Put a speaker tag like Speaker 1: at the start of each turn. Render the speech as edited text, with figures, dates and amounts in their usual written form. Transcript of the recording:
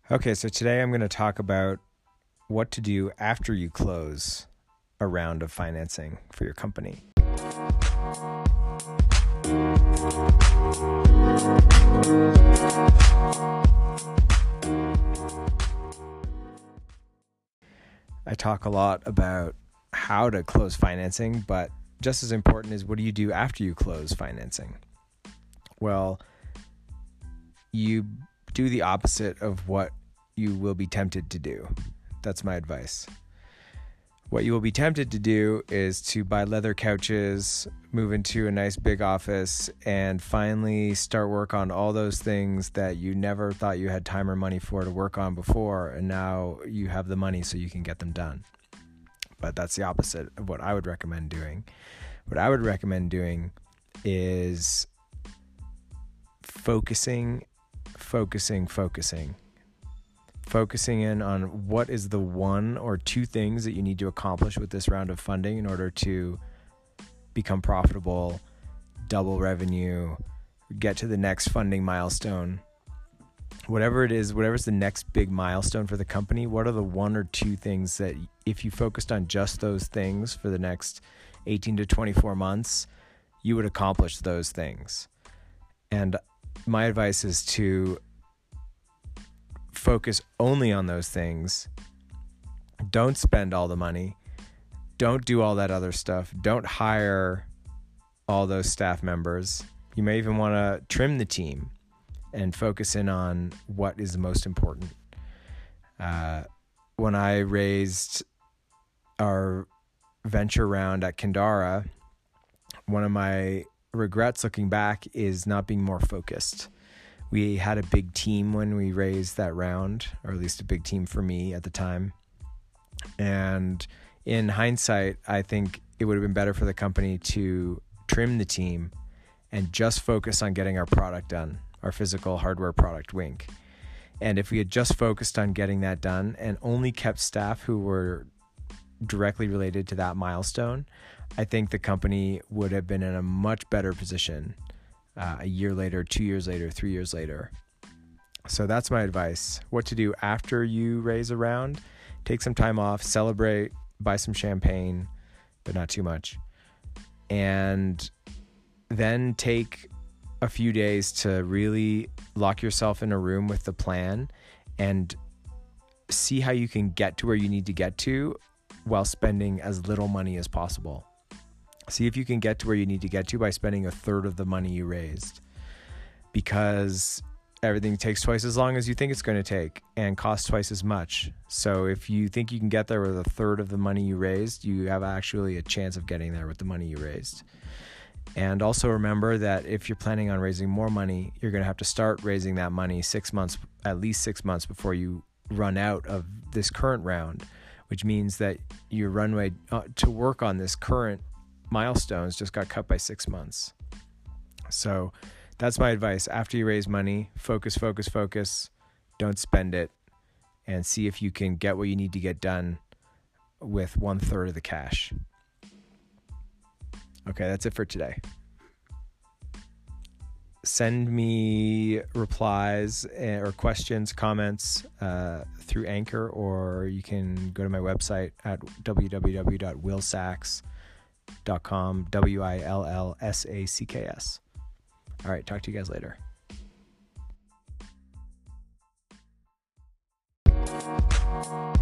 Speaker 1: Okay, so today I'm going to talk about what to do after you close a round of financing for your company. I talk a lot about how to close financing, but just as important is what do you do after you close financing? Well, you do the opposite of what you will be tempted to do. That's my advice. What you will be tempted to do is to buy leather couches, move into a nice big office, and finally start work on all those things that you never thought you had time or money for to work on before, and now you have the money so you can get them done. But that's the opposite of what I would recommend doing. What I would recommend doing is focusing in on what is the one or two things that you need to accomplish with this round of funding in order to become profitable, double revenue, get to the next funding milestone. Whatever it is, whatever's the next big milestone for the company, what are the one or two things that if you focused on just those things for the next 18 to 24 months, you would accomplish those things? And my advice is to focus only on those things. Don't spend all the money. Don't do all that other stuff. Don't hire all those staff members. You may even want to trim the team and focus in on what is the most important. When I raised our venture round at Kindara, one of my regrets looking back is not being more focused. We had a big team when we raised that round, or at least a big team for me at the time. And in hindsight, I think it would have been better for the company to trim the team and just focus on getting our product done, our physical hardware product, Wink. And if we had just focused on getting that done and only kept staff who were directly related to that milestone, I think the company would have been in a much better position a year later, 2 years later, 3 years later. So that's my advice. What to do after you raise a round: take some time off, celebrate, buy some champagne, but not too much. And then take a few days to really lock yourself in a room with the plan and see how you can get to where you need to get to while spending as little money as possible. See if you can get to where you need to get to by spending a third of the money you raised, because everything takes twice as long as you think it's going to take and costs twice as much. So if you think you can get there with a third of the money you raised, you have actually a chance of getting there with the money you raised. And also remember that if you're planning on raising more money, you're going to have to start raising that money at least 6 months before you run out of this current round, which means that your runway to work on this current milestones just got cut by 6 months. So that's my advice. After you raise money, focus. Don't spend it, and see if you can get what you need to get done with 1/3 of the cash. Okay, that's it for today. Send me replies or questions, comments through Anchor, or you can go to my website at www.willsacks.com, WILLSACKS. All right, talk to you guys later.